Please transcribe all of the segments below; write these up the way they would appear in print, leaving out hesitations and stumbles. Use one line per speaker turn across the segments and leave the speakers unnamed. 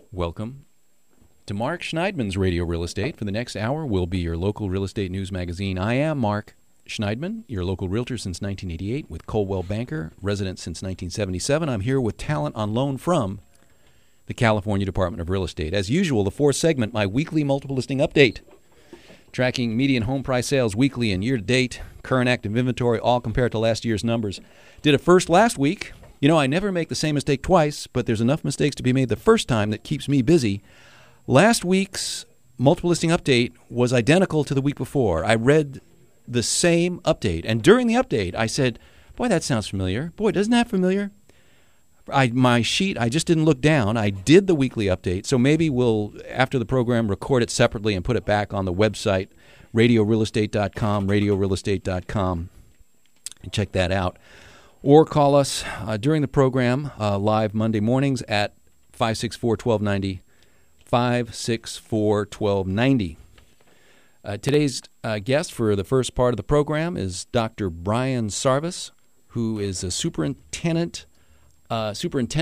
Welcome to Mark Schneidman's Radio Real Estate. For the next hour, we'll be your local real estate news magazine. I am Mark Schneidman, your local realtor since 1988 with Coldwell Banker, resident since 1977. I'm here with talent on loan from the California Department of Real Estate. As usual, the fourth segment, my weekly multiple listing update, tracking median home price sales weekly and year-to-date, current active inventory, all compared to last year's numbers. Did it first last week. You know, I never make the same mistake twice, but there's enough mistakes to be made the first time that keeps me busy. Last week's multiple listing update was identical to the week before. I read the same update, and during the update, I said, boy, that sounds familiar. Boy, doesn't that familiar? My sheet, I just didn't look down. I did the weekly update, so maybe we'll, after the program, record it separately and put it back on the website, radiorealestate.com, and check that out. Or call us during the program, live Monday mornings at 564-1290, 564-1290. Today's guest for the first part of the program is Dr. Brian Sarvis, who is a superintendent of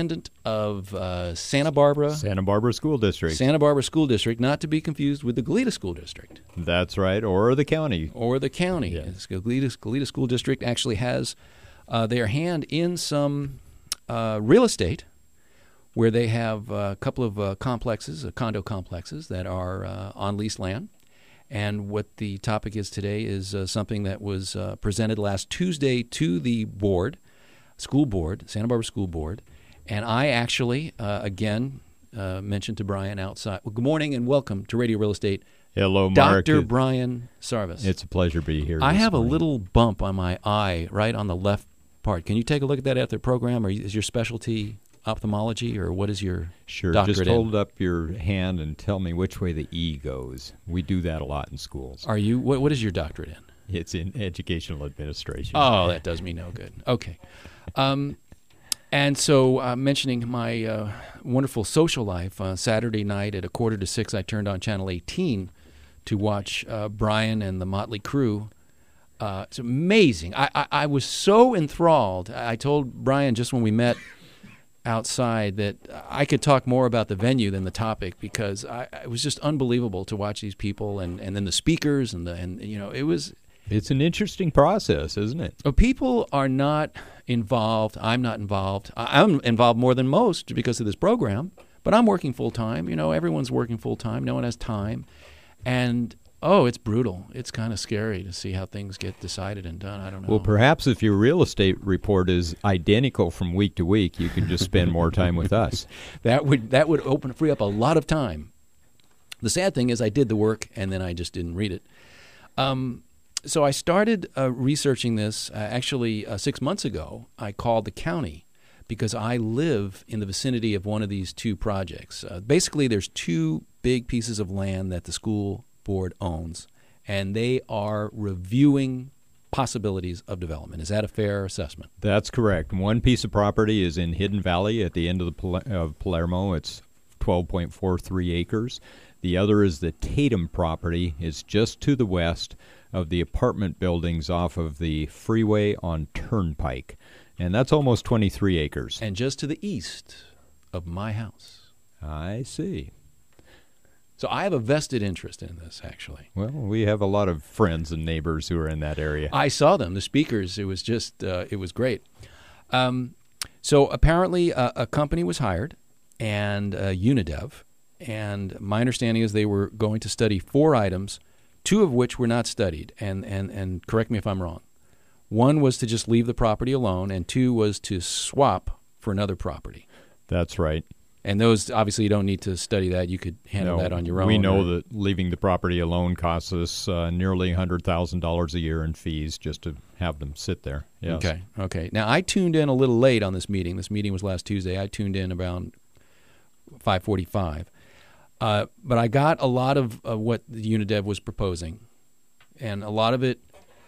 Santa Barbara
School District.
Santa Barbara School District, not to be confused with the Goleta School District.
That's right, or the county.
Or the county.
Yes.
Goleta School District actually has their hand in some real estate where they have a couple of complexes, condo complexes that are on leased land. And what the topic is today is something that was presented last Tuesday to the school board, Santa Barbara School Board. And I actually, again, mentioned to Brian outside. Well, good morning and welcome to Radio Real Estate.
Hello, Mark.
Dr. Brian Sarvis.
It's a pleasure to be here.
I have a little bump on my eye right on the left part. Can you take a look at that after the program? Or is your specialty ophthalmology, or what is your doctorate
just
in?
hold up your hand and tell me which way the E goes. We do that a lot in schools.
Are you? What is your doctorate in?
It's in educational administration.
Oh, that does me no good. Okay. And so mentioning my wonderful social life, Saturday night at 5:45, I turned on Channel 18 to watch Brian and the Motley Crue. It's amazing. I was so enthralled. I told Brian just when we met outside that I could talk more about the venue than the topic, because it was just unbelievable to watch these people and then the speakers and you know, it was.
It's an interesting process, isn't it?
People are not involved. I'm not involved. I'm involved more than most because of this program, but I'm working full time. You know, everyone's working full time. No one has time, and it's brutal. It's kind of scary to see how things get decided and done. I don't know.
Well, perhaps if your real estate report is identical from week to week, you can just spend more time with us.
That would free up a lot of time. The sad thing is I did the work and then I just didn't read it. So I started researching this actually 6 months ago. I called the county because I live in the vicinity of one of these two projects. Basically, there's two big pieces of land that the school board owns, and they are reviewing possibilities of development. Is that a fair assessment?
That's correct. One piece of property is in Hidden Valley at the end of Palermo. It's 12.43 acres. The other is the Tatum property. It's just to the west of the apartment buildings off of the freeway on Turnpike. And that's almost 23 acres.
And just to the east of my house.
I see.
So I have a vested interest in this, actually.
Well, we have a lot of friends and neighbors who are in that area.
I saw them, the speakers. It was just, it was great. So apparently a company was hired, and Unidev, and my understanding is they were going to study 4 items, 2 of which were not studied, and correct me if I'm wrong. 1 was to just leave the property alone, and 2 was to swap for another property.
That's right.
And those, obviously, you don't need to study that. You could handle that on your own.
We know that leaving the property alone costs us nearly $100,000 a year in fees just to have them sit there. Yes.
Okay. Now, I tuned in a little late on this meeting. This meeting was last Tuesday. I tuned in around 5:45. But I got a lot of what the Unidev was proposing, and a lot of it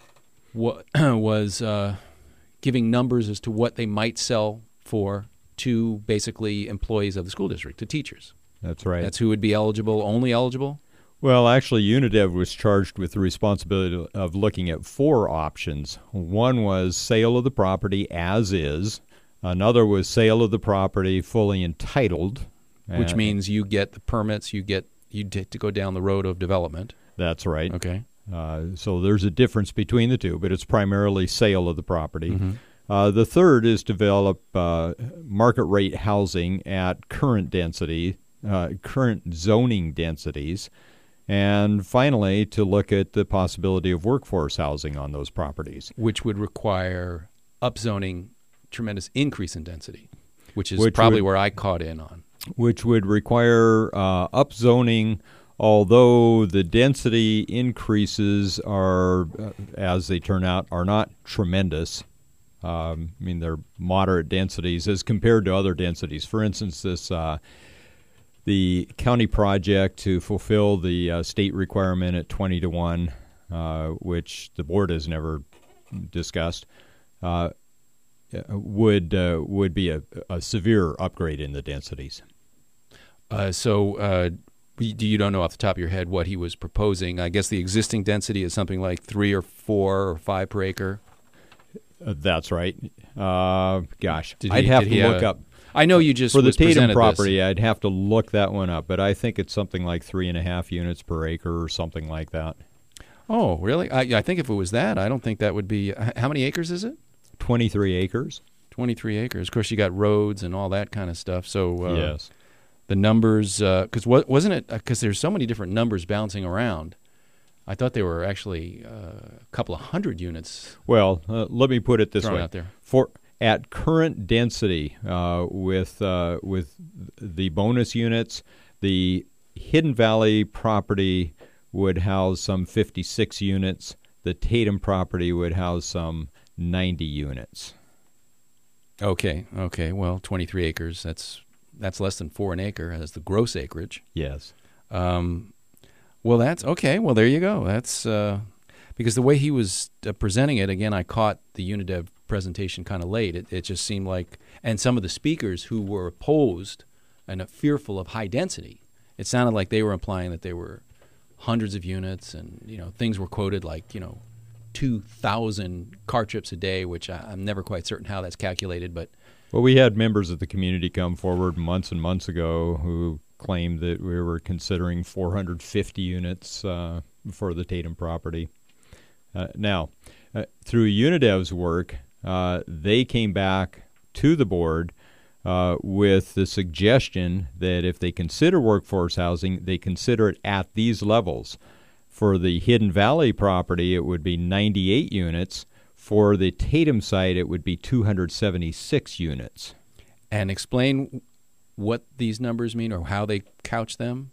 was giving numbers as to what they might sell for to basically employees of the school district, to teachers.
That's right.
That's who would be eligible, only eligible?
Well, actually, Unidev was charged with the responsibility of looking at 4 options. One was sale of the property as is. Another was sale of the property fully entitled.
Which means you get the permits, you get to go down the road of development.
That's right.
Okay.
So there's a difference between the two, but it's primarily sale of the property.
Mm-hmm.
The third is develop market rate housing at current density, current zoning densities. And finally, to look at the possibility of workforce housing on those properties.
Which would require upzoning, tremendous increase in density, which is probably where I caught in on.
Which would require upzoning, although the density increases are, as they turn out, are not tremendous. I mean, they're moderate densities as compared to other densities. For instance, the county project to fulfill the state requirement at 20-1, which the board has never discussed, would be a severe upgrade in the densities.
So you don't know off the top of your head what he was proposing. I guess the existing density is something like 3 or 4 or 5 per acre.
That's right. Gosh, I'd have to look up.
I know you just
for the Tatum
property.
I'd have to look that one up, but I think it's something like 3.5 units per acre or something like that.
Oh, really? I think if it was that, I don't think that would be. How many acres is it?
23 acres.
23 acres. Of course, you got roads and all that kind of stuff. So
yes,
the numbers, because wasn't it? Because there's so many different numbers bouncing around. I thought they were actually a couple of hundred units.
Well, let me put it this way:
out there.
At current density, with the bonus units, the Hidden Valley property would house some 56 units. The Tatum property would house some 90 units.
Okay. Well, 23 acres. That's less than 4 an acre as the gross acreage.
Yes.
Well, that's okay. Well, there you go. That's because the way he was presenting it, again, I caught the Unidev presentation kind of late. It just seemed like, and some of the speakers who were opposed and fearful of high density, it sounded like they were implying that there were hundreds of units, and things were quoted like 2,000 car trips a day, which I'm never quite certain how that's calculated. But
well, we had members of the community come forward months and months ago who claimed that we were considering 450 units for the Tatum property. Now, through Unidev's work, they came back to the board with the suggestion that if they consider workforce housing, they consider it at these levels. For the Hidden Valley property, it would be 98 units. For the Tatum site, it would be 276 units.
And explain what these numbers mean or how they couch them.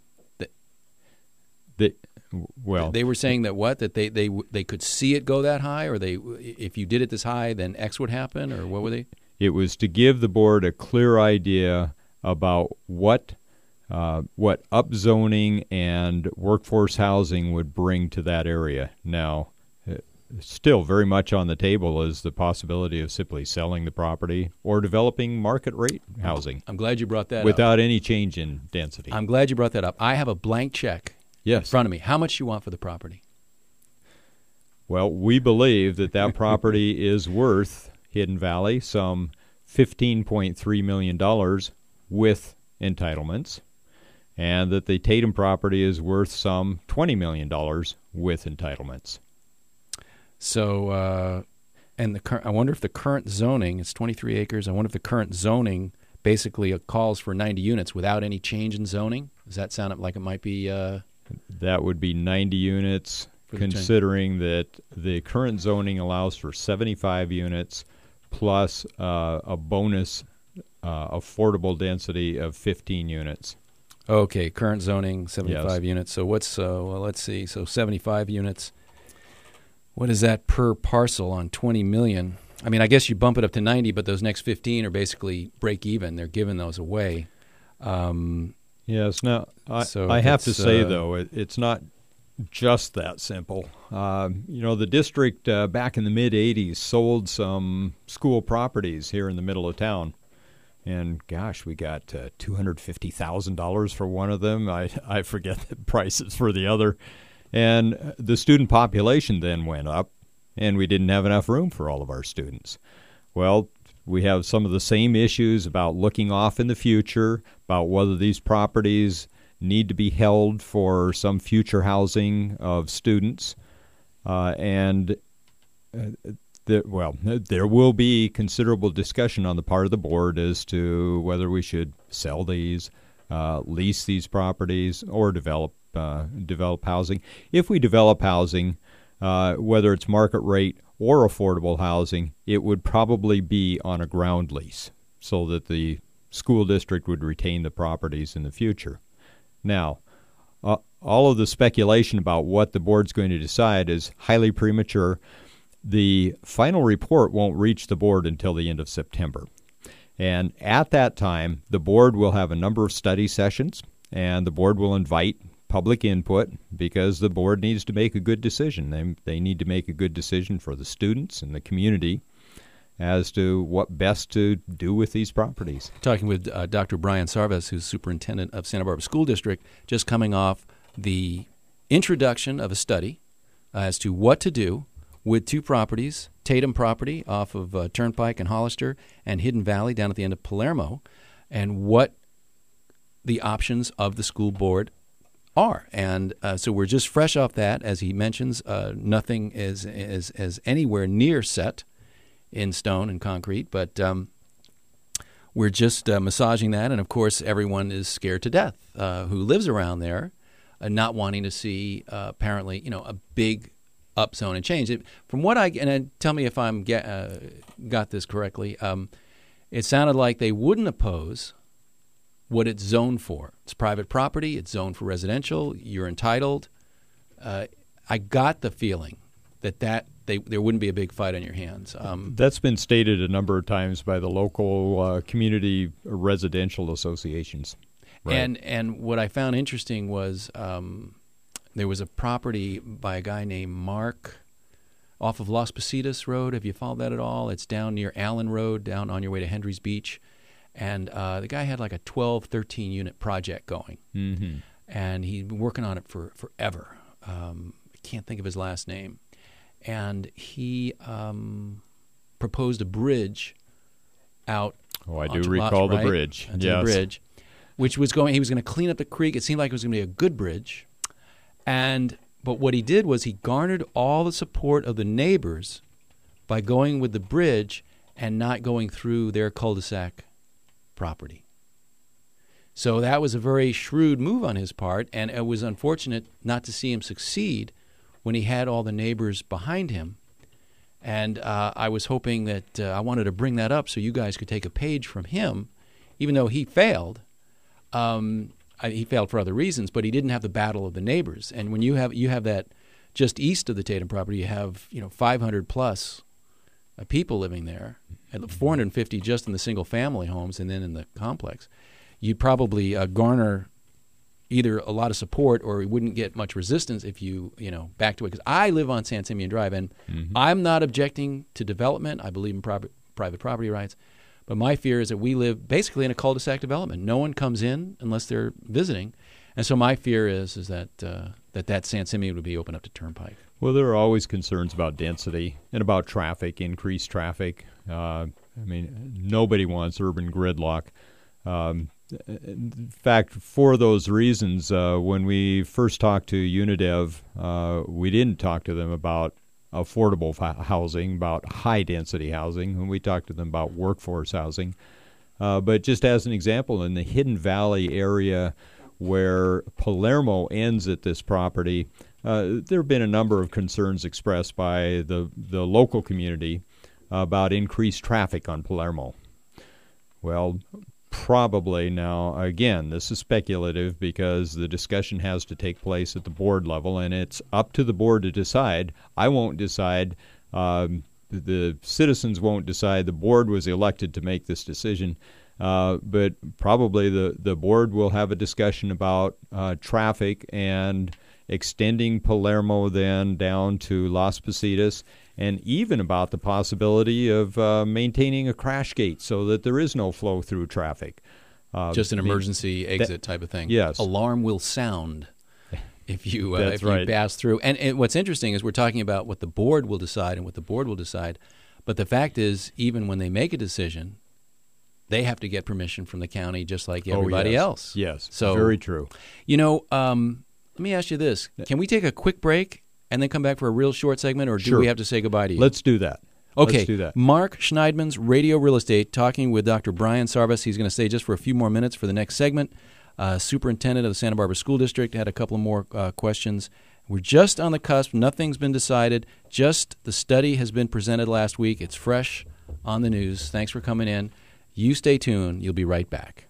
Well,
they were saying that they could see it go that high, or if you did it this high, then X would happen, or what were they?
It was to give the board a clear idea about what upzoning and workforce housing would bring to that area. Now, still very much on the table is the possibility of simply selling the property or developing market rate housing.
I'm glad you brought that up.
Without any change in density.
I'm glad you brought that up. I have a blank check in front of me. How much you want for the property?
Well, we believe that property is worth, Hidden Valley, some $15.3 million with entitlements, and that the Tatum property is worth some $20 million with entitlements.
So, I wonder if the current zoning, it's 23 acres, I wonder if the current zoning basically calls for 90 units without any change in zoning? Does that sound like it might be...
That would be 90 units, considering that the current zoning allows for 75 units plus a bonus affordable density of 15 units.
Okay, current zoning, 75
yes.
units. So what's, let's see, so 75 units. What is that per parcel on 20 million? I mean, I guess you bump it up to 90, but those next 15 are basically break even. They're giving those away.
Yes. Now, I have to say, though, it's not just that simple. The district back in the mid-'80s sold some school properties here in the middle of town. And, gosh, we got $250,000 for one of them. I forget the prices for the other. And the student population then went up, and we didn't have enough room for all of our students. Well, We have some of the same issues about looking off in the future, about whether these properties need to be held for some future housing of students. There will be considerable discussion on the part of the board as to whether we should sell these, lease these properties, or develop housing. If we develop housing, whether it's market rate or affordable housing, it would probably be on a ground lease so that the school district would retain the properties in the future. Now, all of the speculation about what the board's going to decide is highly premature. The final report won't reach the board until the end of September. And at that time, the board will have a number of study sessions, and the board will invite public input because the board needs to make a good decision. They need to make a good decision for the students and the community as to what best to do with these properties.
Talking with Dr. Brian Sarves, who's superintendent of Santa Barbara School District, just coming off the introduction of a study as to what to do with two properties, Tatum property off of Turnpike and Hollister, and Hidden Valley down at the end of Palermo, and what the options of the school board are. And so we're just fresh off that. As he mentions, nothing is anywhere near set in stone and concrete, but we're just massaging that. And, of course, everyone is scared to death who lives around there, not wanting to see, apparently, a big upzone and change. From what tell me if I'm got this correctly, it sounded like they wouldn't oppose what it's zoned for. It's private property. It's zoned for residential. You're entitled. I got the feeling that there wouldn't be a big fight on your hands.
That's been stated a number of times by the local community residential associations. Right.
And what I found interesting was there was a property by a guy named Mark off of Las Positas Road. Have you followed that at all? It's down near Allen Road, down on your way to Hendry's Beach. And the guy had like a 12, 13 unit project going. Mm-hmm. And he'd been working on it for forever. I can't think of his last name. And he proposed a bridge out.
Oh, I do recall the bridge.
Yes. The bridge, which he was going to clean up the creek. It seemed like it was going to be a good bridge. But what he did was he garnered all the support of the neighbors by going with the bridge and not going through their cul-de-sac property. So that was a very shrewd move on his part, and it was unfortunate not to see him succeed when he had all the neighbors behind him. And I was hoping that I wanted to bring that up so you guys could take a page from him, even though he failed. He failed for other reasons, but he didn't have the battle of the neighbors. And when you have that just east of the Tatum property, you have 500 plus people living there, and 450 just in the single family homes, and then in the complex. You'd probably garner either a lot of support or you wouldn't get much resistance if you backed away. Because I live on San Simeon Drive, and I'm not objecting to development. I believe in private property rights. But my fear is that we live basically in a cul-de-sac development. No one comes in unless they're visiting. And so my fear is that San Simeon would be open up to Turnpike.
Well, there are always concerns about density and about traffic, increased traffic. Nobody wants urban gridlock. In fact, for those reasons, when we first talked to UNIDEV, we didn't talk to them about affordable housing, about high-density housing, and we talked to them about workforce housing. But just as an example, in the Hidden Valley area where Palermo ends at this property, there have been a number of concerns expressed by the local community about increased traffic on Palermo. Well, probably now, again, this is speculative because the discussion has to take place at the board level, and it's up to the board to decide. I won't decide. The citizens won't decide. The board was elected to make this decision. But probably the board will have a discussion about traffic and extending Palermo then down to Las Positas, and even about the possibility of maintaining a crash gate so that there is no flow through traffic.
Just an emergency exit type of thing.
Yes.
Alarm will sound if you
right.
pass through. And what's interesting is we're talking about what the board will decide and what the board will decide. But the fact is, even when they make a decision, they have to get permission from the county just like everybody else.
Yes,
so
very true.
Let me ask you this. Can we take a quick break and then come back for a real short segment, or do
Sure.
we have to say goodbye to you?
Let's do that.
Okay.
Let's do that.
Mark Schneidman's Radio Real Estate, talking with Dr. Brian Sarvis. He's going to stay just for a few more minutes for the next segment. Superintendent of the Santa Barbara School District had a couple more questions. We're just on the cusp. Nothing's been decided. Just the study has been presented last week. It's fresh on the news. Thanks for coming in. You stay tuned. You'll be right back.